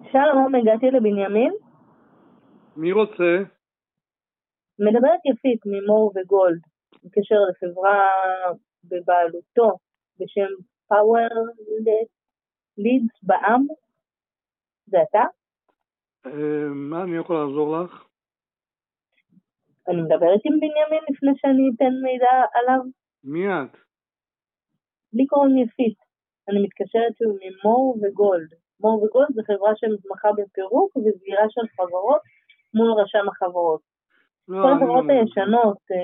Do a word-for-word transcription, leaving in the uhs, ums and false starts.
שלום, הגעתי לבנימין. מי רוצה? מדברת יפית ממור וגולד, בקשר לחברה בבעלותו בשם פאוור לידס בעם. זה אתה? אה, מה אני יכול לעזור לך? אני מדברת עם בנימין לפני שאני אתן מידע עליו. מי את? לי קוראים יפית. אני מתקשרת שוב ממור וגולד. מור וגולד זה חברה שמתמחה בפירוק וסגירה של חברות מול רשם החברות. לא, כל אני החברות לא... הישנות